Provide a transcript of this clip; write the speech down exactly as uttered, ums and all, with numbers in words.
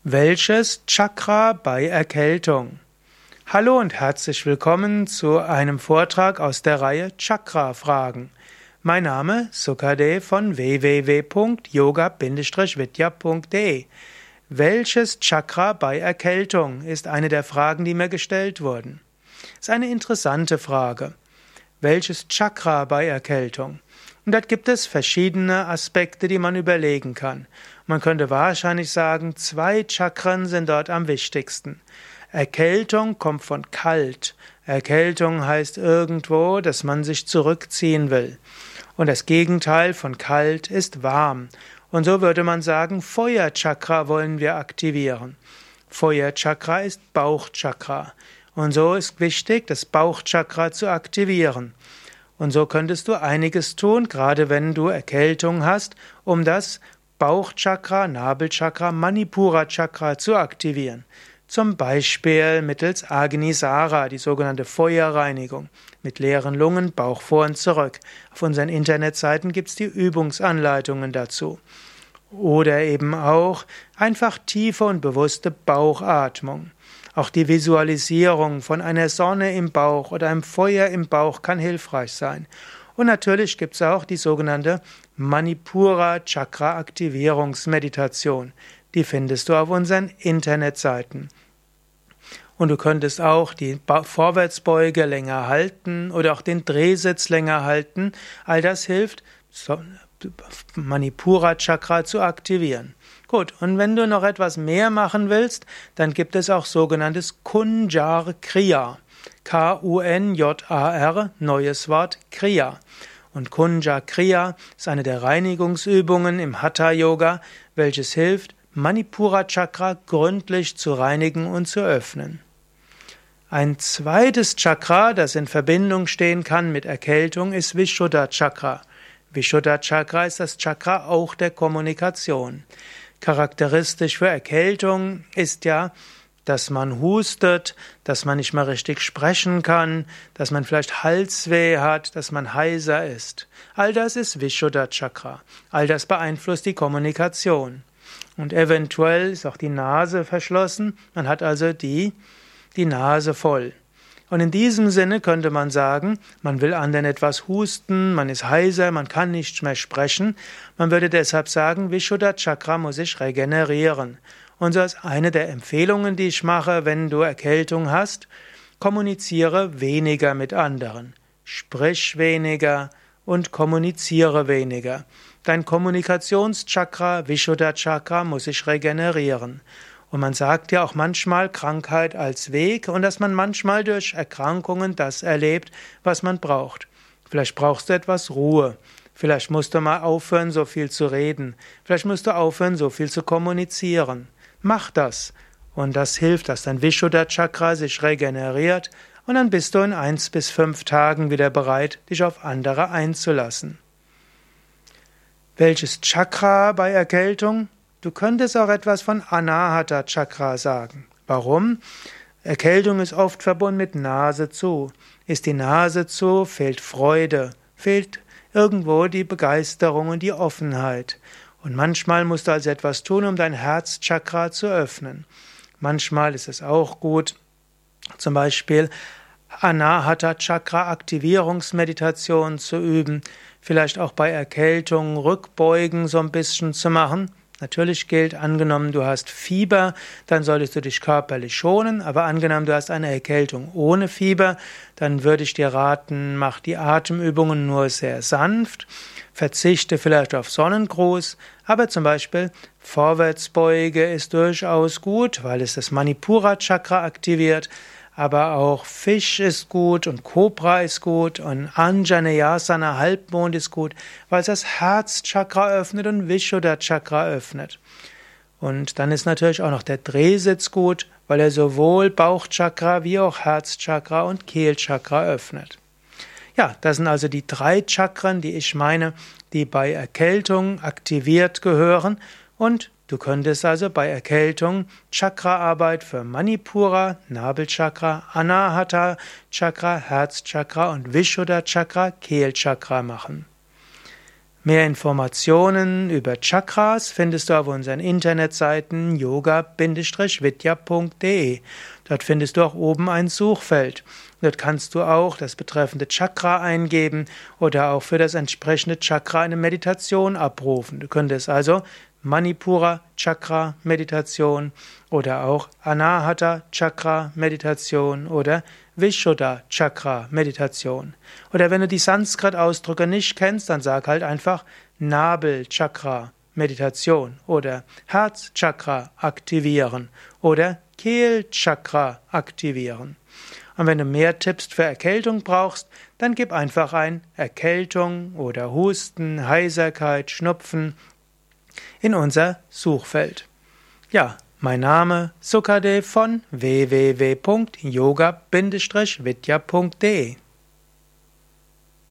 Welches Chakra bei Erkältung? Hallo und herzlich willkommen zu einem Vortrag aus der Reihe Chakra-Fragen. Mein Name ist Sukadev von w w w punkt yoga Bindestrich vidya punkt de. Welches Chakra bei Erkältung ist eine der Fragen, die mir gestellt wurden. Das ist eine interessante Frage. Welches Chakra bei Erkältung? Und dort gibt es verschiedene Aspekte, die man überlegen kann. Man könnte wahrscheinlich sagen, zwei Chakren sind dort am wichtigsten. Erkältung kommt von kalt. Erkältung heißt irgendwo, dass man sich zurückziehen will. Und das Gegenteil von kalt ist warm. Und so würde man sagen, Feuerchakra wollen wir aktivieren. Feuerchakra ist Bauchchakra. Und so ist wichtig, das Bauchchakra zu aktivieren. Und so könntest du einiges tun, gerade wenn du Erkältung hast, um das Bauchchakra, Nabelchakra, Manipura-Chakra zu aktivieren. Zum Beispiel mittels Agnisara, die sogenannte Feuerreinigung. Mit leeren Lungen, Bauch vor und zurück. Auf unseren Internetseiten gibt es die Übungsanleitungen dazu. Oder eben auch einfach tiefe und bewusste Bauchatmung. Auch die Visualisierung von einer Sonne im Bauch oder einem Feuer im Bauch kann hilfreich sein. Und natürlich gibt es auch die sogenannte Manipura-Chakra-Aktivierungsmeditation. Die findest du auf unseren Internetseiten. Und du könntest auch die Vorwärtsbeuge länger halten oder auch den Drehsitz länger halten. All das hilft, Manipura-Chakra zu aktivieren. Gut, und wenn du noch etwas mehr machen willst, dann gibt es auch sogenanntes Kunjar Kriya. K U N J A R, neues Wort, Kriya. Und Kunjar Kriya ist eine der Reinigungsübungen im Hatha-Yoga, welches hilft, Manipura-Chakra gründlich zu reinigen und zu öffnen. Ein zweites Chakra, das in Verbindung stehen kann mit Erkältung, ist Vishuddha-Chakra. Vishuddha-Chakra ist das Chakra auch der Kommunikation. Charakteristisch für Erkältung ist ja, dass man hustet, dass man nicht mehr richtig sprechen kann, dass man vielleicht Halsweh hat, dass man heiser ist. All das ist Vishuddha-Chakra. All das beeinflusst die Kommunikation. Und eventuell ist auch die Nase verschlossen, man hat also die, die Nase voll. Und in diesem Sinne könnte man sagen, man will anderen etwas husten, man ist heiser, man kann nicht mehr sprechen. Man würde deshalb sagen, Vishuddha-Chakra muss sich regenerieren. Und so ist eine der Empfehlungen, die ich mache, wenn du Erkältung hast, kommuniziere weniger mit anderen. Sprich weniger und kommuniziere weniger. Dein Kommunikationschakra, Vishuddha-Chakra, muss sich regenerieren. Und man sagt ja auch manchmal Krankheit als Weg und dass man manchmal durch Erkrankungen das erlebt, was man braucht. Vielleicht brauchst du etwas Ruhe. Vielleicht musst du mal aufhören, so viel zu reden. Vielleicht musst du aufhören, so viel zu kommunizieren. Mach das. Und das hilft, dass dein Vishuddha-Chakra sich regeneriert und dann bist du in eins bis fünf Tagen wieder bereit, dich auf andere einzulassen. Welches Chakra bei Erkältung? Du könntest auch etwas von Anahata Chakra sagen. Warum? Erkältung ist oft verbunden mit Nase zu. Ist die Nase zu, fehlt Freude, fehlt irgendwo die Begeisterung und die Offenheit. Und manchmal musst du also etwas tun, um dein Herzchakra zu öffnen. Manchmal ist es auch gut, zum Beispiel Anahata Chakra Aktivierungsmeditation zu üben, vielleicht auch bei Erkältung Rückbeugen so ein bisschen zu machen. Natürlich gilt, angenommen du hast Fieber, dann solltest du dich körperlich schonen, aber angenommen du hast eine Erkältung ohne Fieber, dann würde ich dir raten, mach die Atemübungen nur sehr sanft, verzichte vielleicht auf Sonnengruß, aber zum Beispiel Vorwärtsbeuge ist durchaus gut, weil es das Manipura-Chakra aktiviert, aber auch Fisch ist gut und Kobra ist gut und Anjaneyasana, Halbmond ist gut, weil es das Herzchakra öffnet und Vishuddha-Chakra öffnet. Und dann ist natürlich auch noch der Drehsitz gut, weil er sowohl Bauchchakra wie auch Herzchakra und Kehlchakra öffnet. Ja, das sind also die drei Chakren, die ich meine, die bei Erkältung aktiviert gehören und du könntest also bei Erkältung Chakraarbeit für Manipura, Nabelchakra, Anahata Chakra, Herzchakra und Vishuddha Chakra, Kehlchakra machen. Mehr Informationen über Chakras findest du auf unseren Internetseiten yoga vidya punkt de. Dort findest du auch oben ein Suchfeld. Dort kannst du auch das betreffende Chakra eingeben oder auch für das entsprechende Chakra eine Meditation abrufen. Du könntest also Manipura Chakra Meditation oder auch Anahata Chakra Meditation oder Vishuddha Chakra Meditation. Oder wenn du die Sanskrit-Ausdrücke nicht kennst, dann sag halt einfach Nabelchakra Meditation oder Herzchakra aktivieren oder Kehlchakra aktivieren. Und wenn du mehr Tipps für Erkältung brauchst, dann gib einfach ein Erkältung oder Husten, Heiserkeit, Schnupfen in unser Suchfeld. Ja, mein Name Sukadev von w w w punkt yoga vidya punkt de